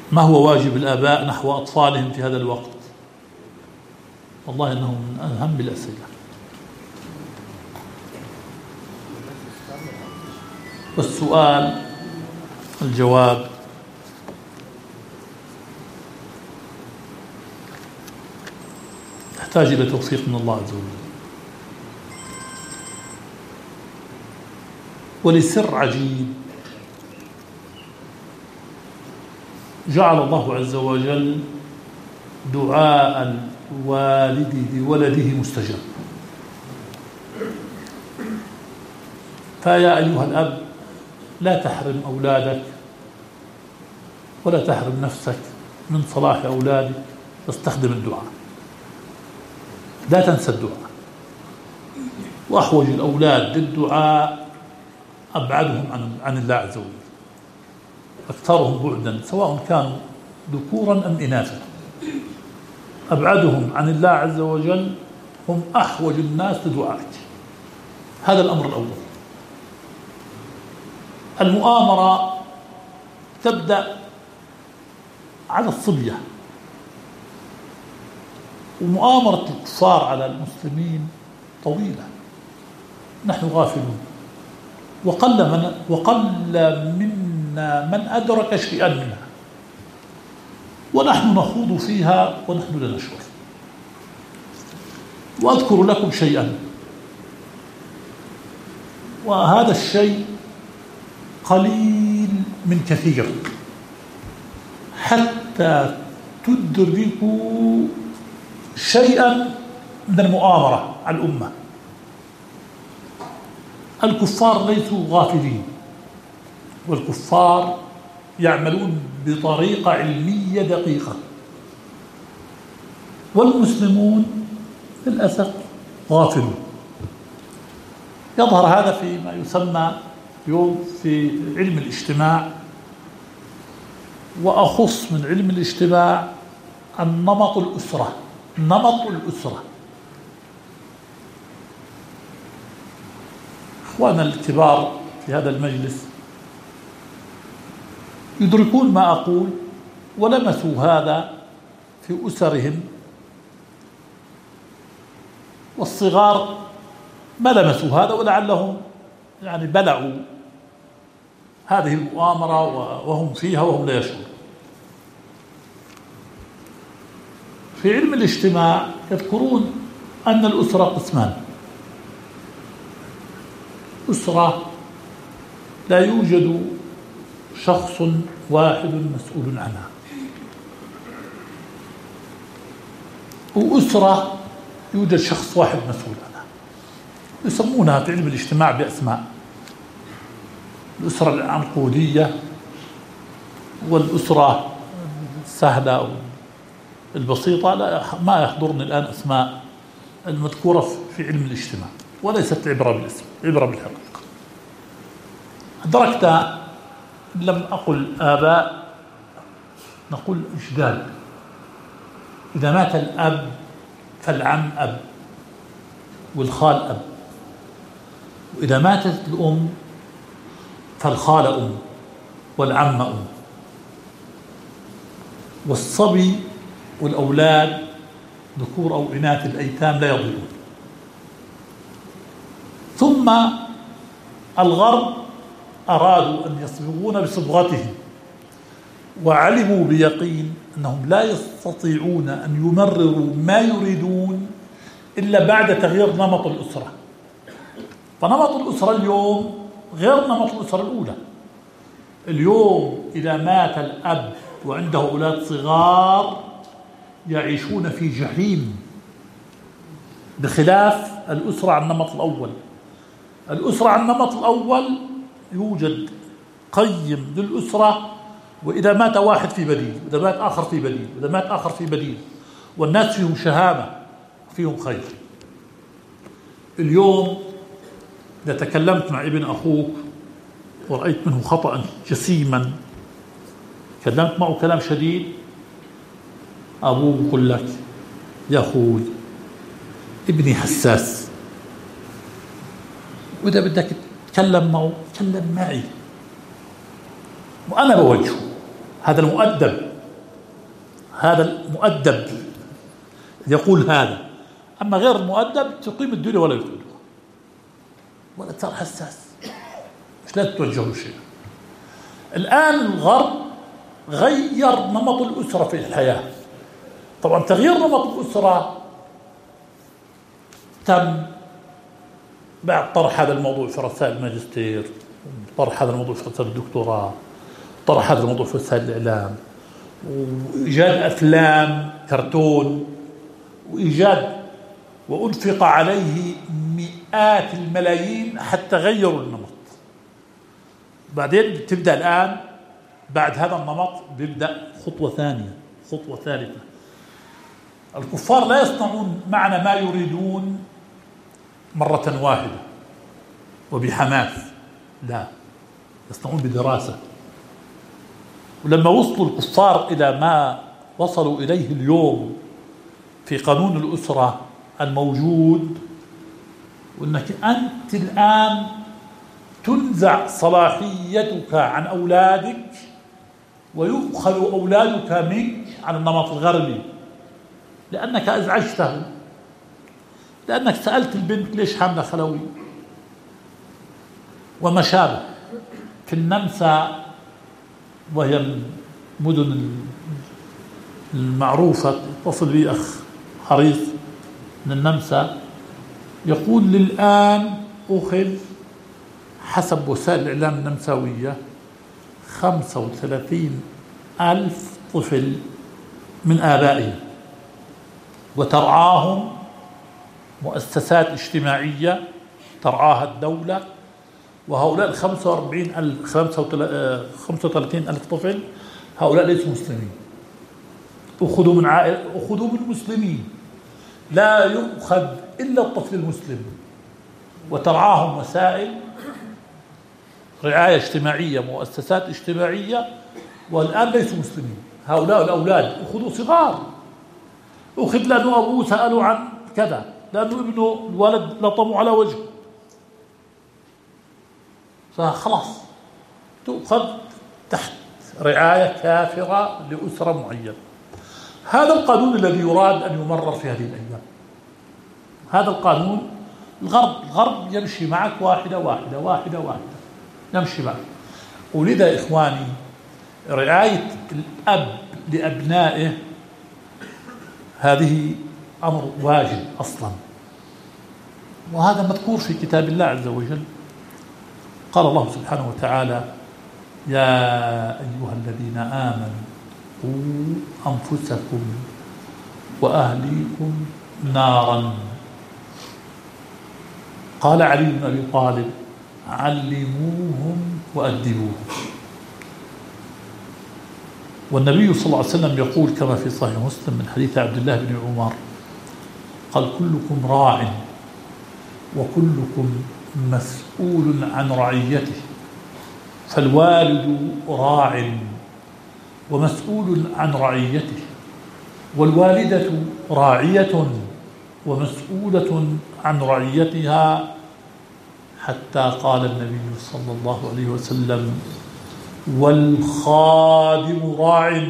ما هو واجب الآباء نحو أطفالهم في هذا الوقت؟ والله إنه من أهم الأسئلة. والسؤال الجواب يحتاج إلى توفيق من الله عز وجل. ولسر عجيب جعل الله عز وجل دعاء الوالد لولده مستجاب. فيا أيها الأب لا تحرم أولادك ولا تحرم نفسك من صلاح أولادك، واستخدم الدعاء، لا تنسى الدعاء. وأحوج الأولاد للدعاء أبعدهم عن الله عز وجل، أكثرهم بعدا سواء كانوا ذكورا أم إناثا. أبعدهم عن الله عز وجل هم أحوج الناس لدعائك. هذا الأمر الأول. المؤامرة تبدأ على الصبية، ومؤامرة الكفار على المسلمين طويلة، نحن غافلون، وقل منا من أدرك شيئا منها، ونحن نخوض فيها ونحن لا نشعر. وأذكر لكم شيئا، وهذا الشيء قليل من كثير حتى تدركوا شيئا من المؤامرة على الأمة. الكفار ليسوا غافلين، والكفار يعملون بطريقة علمية دقيقة، والمسلمون للأسف غافلون. يظهر هذا فيما يسمى اليوم في علم الاجتماع، وأخص من علم الاجتماع النمط الأسرة. نمط الأسرة. إخواننا الكبار في هذا المجلس يدركون ما أقول ولمسوا هذا في أسرهم، والصغار ما لمسوا هذا ولعلهم يعني بلعوا هذه المؤامرة وهم فيها وهم لا يشعرون. في علم الاجتماع يذكرون أن الأسرة قسمان: أسرة لا يوجد شخص واحد مسؤول عنها، وأسرة يوجد شخص واحد مسؤول عنها. يسمونها في علم الاجتماع بأسماء: الأسرة العنقودية، والأسرة السهلة البسيطة. لا، ما يحضرني الآن أسماء المذكورة في علم الاجتماع، وليست عبرة بالاسم، عبرة بالحقيقة. أدركت إن لم أقل آباء نقول أجداد. إذا مات الأب فالعم أب، والخال أب، وإذا ماتت الأم فالخالة أم، والعمة أم. والصبي والأولاد ذكور أو إناث الأيتام لا يضيعون. ثم الغرب أرادوا أن يصبغون بصبغتهم، وعلموا بيقين أنهم لا يستطيعون أن يمرروا ما يريدون إلا بعد تغيير نمط الأسرة. فنمط الأسرة اليوم غير نمط الأسرة الأولى. اليوم إذا مات الأب وعنده أولاد صغار يعيشون في جحيم، بخلاف الأسرة عن النمط الأول. الأسرة عن النمط الأول يوجد قيم للأسرة، وإذا مات واحد في بديل، وإذا مات آخر في بديل، وإذا مات آخر في بديل، والناس فيهم شهامة فيهم خير. اليوم إذا تكلمت مع ابن أخوك ورأيت منه خطأ جسيما، كلمت معه كلام شديد، أبوه يقول لك: يا أخوي ابني حساس، وإذا بدك تتكلم معه تكلم معي وأنا بوجهه. هذا المؤدب هذا المؤدب يقول هذا. أما غير المؤدب تقيم الدنيا ولا يقيمها، ولا صار حساس، مش لا توجه له شيء. الآن الغرب غير نمط الأسرة في الحياة. طبعا تغيير نمط الأسرة تم بعد طرح هذا الموضوع في رسائل الماجستير، طرح هذا الموضوع في رسائل الدكتوراه، طرح هذا الموضوع في وسائل الإعلام، وإيجاد أفلام كرتون، وأنفق عليه مئات الملايين حتى غيروا النمط. بعدين تبدأ الآن بعد هذا النمط بيبدأ خطوة ثانية، خطوة ثالثة. الكفار لا يصنعون معنا ما يريدون مرة واحدة وبحماس، لا، يصنعون بدراسة. ولما وصلوا الكفار إلى ما وصلوا إليه اليوم في قانون الأسرة الموجود، وأنك أنت الآن تنزع صلاحيتك عن أولادك ويؤخذ أولادك منك على النمط الغربي، لأنك أزعجته، لأنك سألت البنت ليش حاملة خلوي وما شابه. في النمسا، وهي المدن المعروفة، اتصل بي أخ حريص من النمسا يقول للآن أخذ حسب وسائل الإعلام النمساوية 35,000 طفل من آبائهم، وترعاهم مؤسسات اجتماعية ترعاها الدولة. وهؤلاء 35,000 طفل هؤلاء ليسوا مسلمين، أخذوا من أخذوا من مسلمين، لا يؤخذ إلا الطفل المسلم، وترعاهم وسائل رعاية اجتماعية، مؤسسات اجتماعية، والآن ليسوا مسلمين. هؤلاء الأولاد أخذوا صغار، أخذ لأنه أبوه سألوا عن كذا، لأنه ابنه الولد لطموا على وجهه، فخلاص تؤخذ تحت رعاية كافرة لأسرة معينة. هذا القانون الذي يراد أن يمرر في هذه الأيام. هذا القانون الغرب يمشي معك واحدة واحدة واحدة واحدة، يمشي معك. ولذا إخواني رعاية الأب لأبنائه هذه أمر واجب أصلا، وهذا مذكور في كتاب الله عز وجل. قال الله سبحانه وتعالى: يا أيها الذين آمنوا قوا أنفسكم وأهليكم نارا. قال علي بن أبي طالب: علموهم وأدبوهم. والنبي صلى الله عليه وسلم يقول كما في صحيح مسلم من حديث عبد الله بن عمر قال: كلكم راع وكلكم مسؤول عن رعيته، فالوالد راع ومسؤول عن رعيته، والوالدة راعية ومسؤولة عن رعيتها، حتى قال النبي صلى الله عليه وسلم: والخادم راع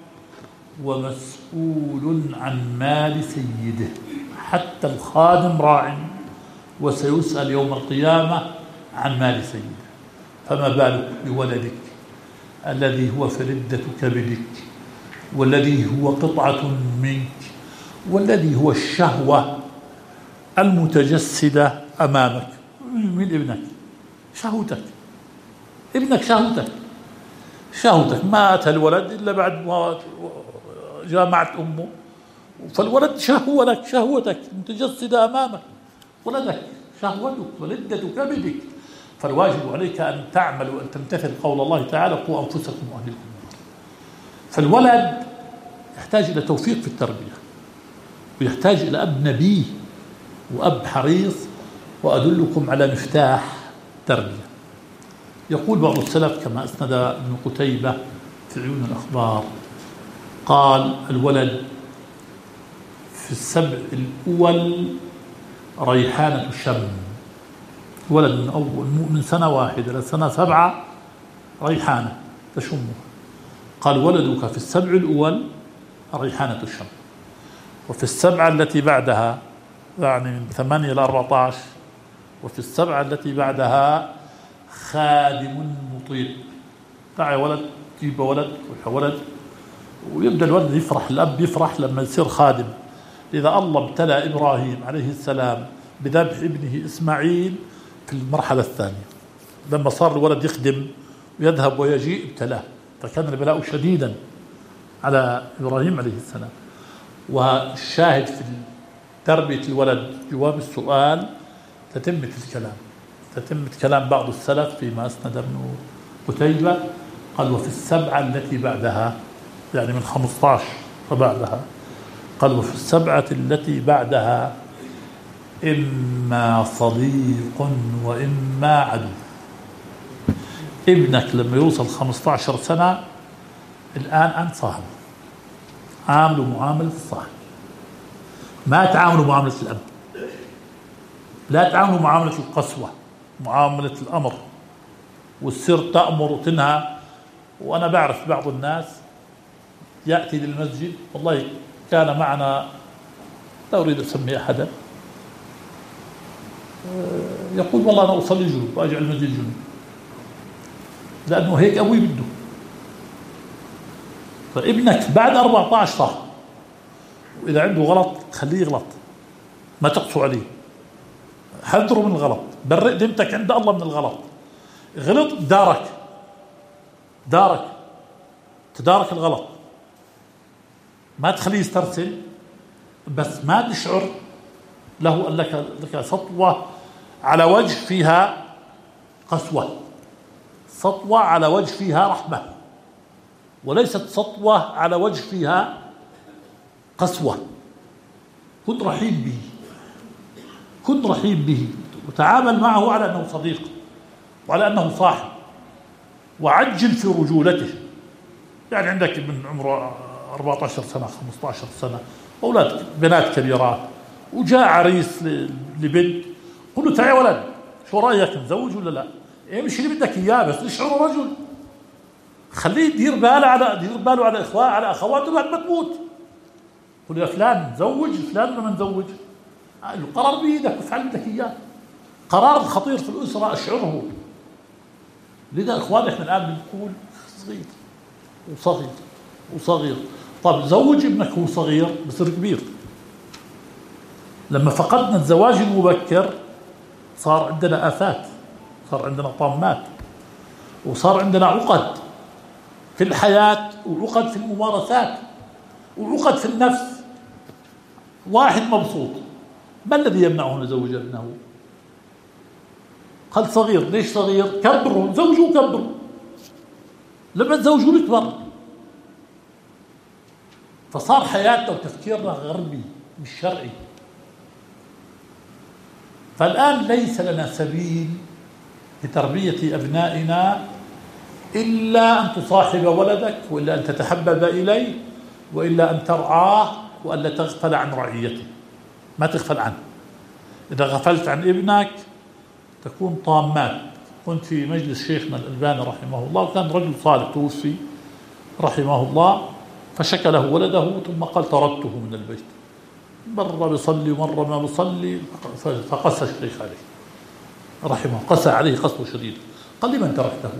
ومسؤول عن مال سيده. حتى الخادم راع وسيسأل يوم القيامة عن مال سيده، فما بالك بولدك الذي هو فردة كبدك، والذي هو قطعة منك، والذي هو الشهوة المتجسدة أمامك. من ابنك شهوتك، ابنك شهوتك. مات الولد إلا بعد ما جامعت أمه، فالولد شهوة لك، شهوتك متجسدة أمامك، ولدك شهوتك ولدة كبدك. فالواجب عليك أن تعمل وأن تمتثل قول الله تعالى: قوا أنفسكم وأهليكم. فالولد يحتاج إلى توفيق في التربية، ويحتاج إلى أب نبيه وأب حريص. وأدلكم على مفتاح تربية. يقول بعض السلف كما أسند ابن قتيبة في عيون الأخبار قال: الولد في السبع الأول ريحانة الشم. ولد من سنة واحدة لسنة 7 ريحانة تشمه. قال: ولدك في السبع الأول الريحانة الشم. وفي السبعة التي بعدها يعني من 8 إلى 14. وفي السبعة التي بعدها خادم مطيع. تعال ولد، جيب ولد ولد، ويبدأ الولد يفرح، الأب يفرح لما يصير خادم. إذا الله ابتلى إبراهيم عليه السلام بذبح ابنه إسماعيل في المرحلة الثانية، لما صار الولد يخدم ويذهب ويجيء ابتلاه، فكان البلاء شديدا على إبراهيم عليه السلام. والشاهد في تربية الولد جواب السؤال تتمة الكلام، تتمة كلام بعض السلف فيما أسند ابن قتيبة، قال وفي السبعة التي بعدها، يعني من 15 فبعدها، قال وفي السبعة التي بعدها إما صديق وإما عدو. ابنك لما يوصل 15 سنة الآن أنت صاحب، عاملوا معاملة الصاحب، ما تعاملوا معاملة الأب، لا تعاملوا معاملة القسوة، معاملة الأمر، والسر تأمر وتنهى. وأنا بعرف بعض الناس يأتي للمسجد، والله كان معنا، لا أريد أسمي أحدا، يقول والله أنا أصلي جنوب وأجي على المسجد جنوب، لأنه هيك أبوي بده. فابنك بعد 14 صح، وإذا عنده غلط خليه يغلط، ما تقسو عليه، حذره من الغلط، برئ ذمتك عند الله من الغلط. غلط دارك تدارك الغلط، ما تخليه يسترسل، بس ما تشعر له أن لك سطوة على وجه فيها قسوة، سطوة على وجه فيها رحمة، وليست سطوة على وجه فيها قسوة. كن رحيم به، كن رحيم به، وتعامل معه على أنه صديق وعلى أنه صاحب، وعجل في رجولته. يعني عندك من عمره 14 سنة 15 سنة أولاد بنات كبيرات، وجاء عريس لبنت، قل له تعال يا ولد شو رأيك نزوج ولا لا؟ امشي اللي بدك إياه، بس اشعره رجل، خليه يدير باله على أخواته بعد ما تموت. قل يا فلان نزوج، فلان ما نزوج، القرار بيدك وافعل بدك إياه. قرار خطير في الأسرة، أشعره. لذا إخواني احنا الآن بنقول صغير. طب زوج ابنك هو صغير بصير كبير. لما فقدنا الزواج المبكر صار عندنا آفات، صار عندنا طامات، وصار عندنا عقد في الحياة، وعقد في الممارسات، وعقد في النفس. واحد مبسوط، ما الذي يمنعه أن يزوج ابنه؟ قال صغير، ليش صغير؟ كبروا، زوجوا كبروا، لما تزوجوا يكبر. فصار حياتنا وتفكيرنا غربي مش شرعي. فالآن ليس لنا سبيل لتربية أبنائنا إلا أن تصاحب ولدك، وإلا أن تتحبب إليه، وإلا أن ترعاه، وألا تغفل عن رعيته، ما تغفل عنه. إذا غفلت عن ابنك تكون طامات. كنت في مجلس شيخنا الألباني رحمه الله، وكان رجل صالح توفي رحمه الله، فشكى له ولده، ثم قال طردته من البيت، مرة بيصلي ومرة ما بيصلي، فقسى الشيخ عليه رحمه، قسى عليه قسوة شديدة. قال لمن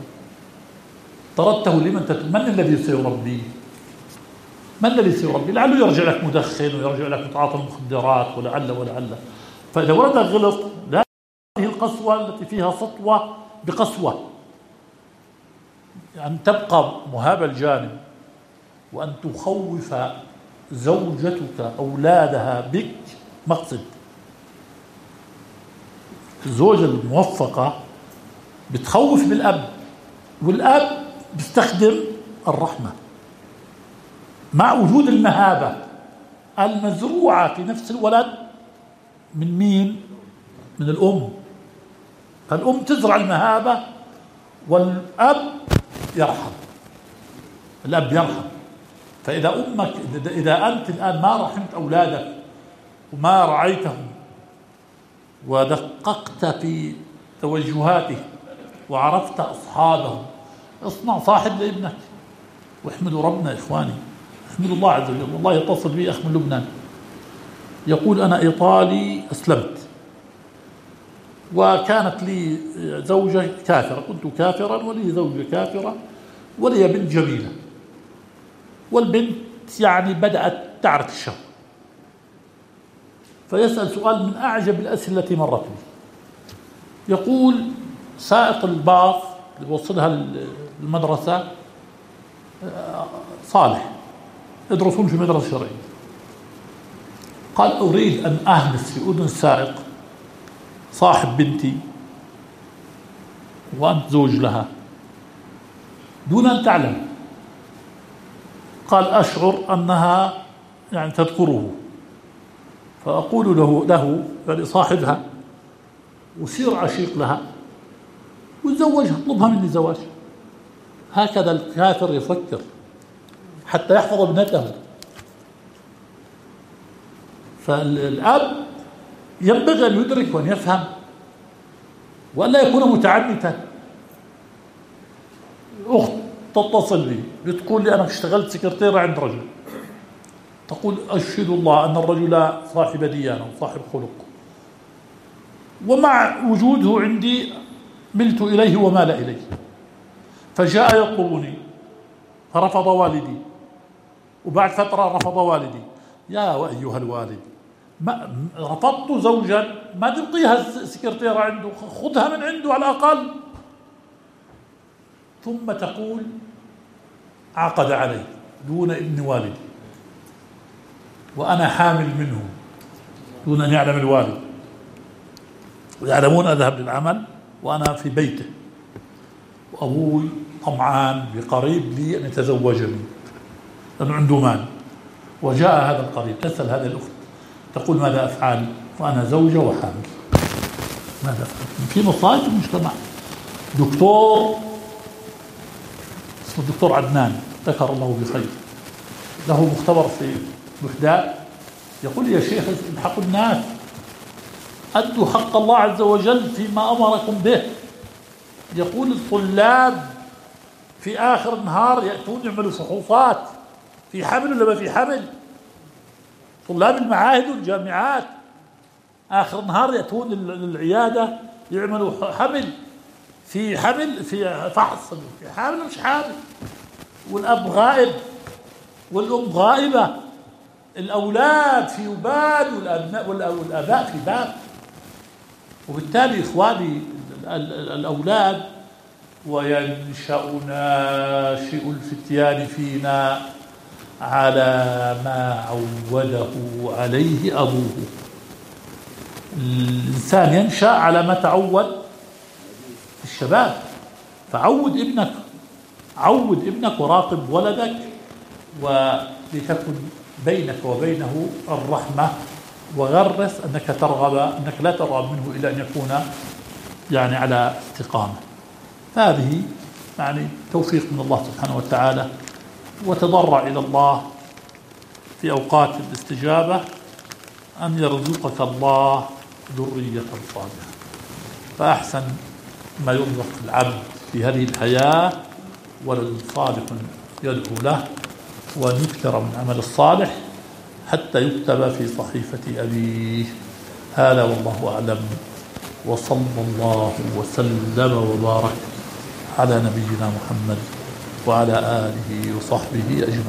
طردته لمن من الذي سيربيه؟ من الذي سيربيه؟ لعله يرجع لك مدخن، ويرجع لك متعاطي مخدرات، ولعل. فإذا ولدك غلط، لا، هذه القسوة التي فيها سطوة بقسوة، يعني تبقى مهاب الجانب، وأن تخوف زوجتك أولادها بك مقصد. الزوجة الموفقة بتخوف بالأب، والأب بيستخدم الرحمة مع وجود المهابة المزروعة في نفس الولد. من مين؟ من الأم. فالأم تزرع المهابة، والأب يرحم، الأب يرحم. فإذا أمك، إذا أنت الآن ما رحمت أولادك وما رعيتهم ودققت في توجهاتهم وعرفت أصحابهم، اصنع صاحب لابنك. واحمدوا ربنا إخواني، يحمد الله عز وجل. والله يتصل بي أخ من لبنان يقول أنا إيطالي أسلمت، وكانت لي زوجة كافرة، كنت كافرا ولي زوجة كافرة ولي بنت جميلة، والبنت يعني بدأت تعرف الشر، فيسأل سؤال من أعجب الأسئلة التي مرت بي. يقول سائق الباص اللي بوصلها المدرسة صالح، يدرسون في مدرسة شرعية، قال أريد أن أهمس في أذن السائق صاحب بنتي وأنت زوج لها دون أن تعلم. قال أشعر أنها يعني تذكره، فأقول له يعني صاحبها وصير عشيق لها وتزوجها، اطلبها مني زواج. هكذا الكافر يفكر حتى يحفظ ابنته. فالأب ينبغي أن يدرك وأن يفهم وألا يكون متعنتا. أخت تتصل بي بتقول لي أنا اشتغلت سكرتيرة عند رجل، تقول أشهد الله أن الرجل صاحب ديانة وصاحب خلق، ومع وجوده عندي ملت إليه ومال إليه، فجاء يطلبني فرفض والدي، وبعد فترة رفض والدي. يا أيها الوالد، ما رفضت زوجا ما تبقيها سكرتيرة عنده، خذها من عنده على الأقل. ثم تقول عقد علي دون إذن والدي وأنا حامل منه دون أن يعلم الوالد، ويعلمون أذهب للعمل وأنا في بيته، وأبوي طمعان بقريب لي أن يتزوجني لأنه عنده مال. وجاء هذا القريب، تسأل هذه الأخت تقول ماذا أفعل وأنا زوجة وحامل؟ ماذا أفعل؟ في مصائب في المجتمع. دكتور اسمه الدكتور عدنان ذكر الله بخير، له مختبر في بحداء، يقول يا شيخ الحقوا الناس، أدوا حق الله عز وجل فيما أمركم به. يقول الطلاب في آخر النهار يأتون يعملوا فحوصات في حمل ولا ما في حمل. طلاب المعاهد والجامعات آخر النهار يأتون للعيادة يعملوا حمل في فحص في حامل مش حامل، والأب غائب والأم غائبة، الأولاد في بال والآباء في بال. وبالتالي إخواني الأولاد وينشأ ناشئ الفتيان فينا على ما عوده عليه أبوه. الإنسان ينشأ على ما تعود الشباب، فعود ابنك وراقب ولدك، ولتكن بينك وبينه الرحمة، وغرس أنك لا ترغب منه إلا أن يكون يعني على استقامة. هذه يعني توفيق من الله سبحانه وتعالى، وتضرع إلى الله في أوقات الاستجابة أن يرزقك الله ذرية صالحة. فأحسن ما يرزق العبد في هذه الحياة ولد صالح يدعو له، وأن يكثر من عمل الصالح حتى يكتب في صحيفة أبيه. هذا والله أعلم، وصلى الله وسلم وبارك على نبينا محمد وعلى آله وصحبه أجمعين.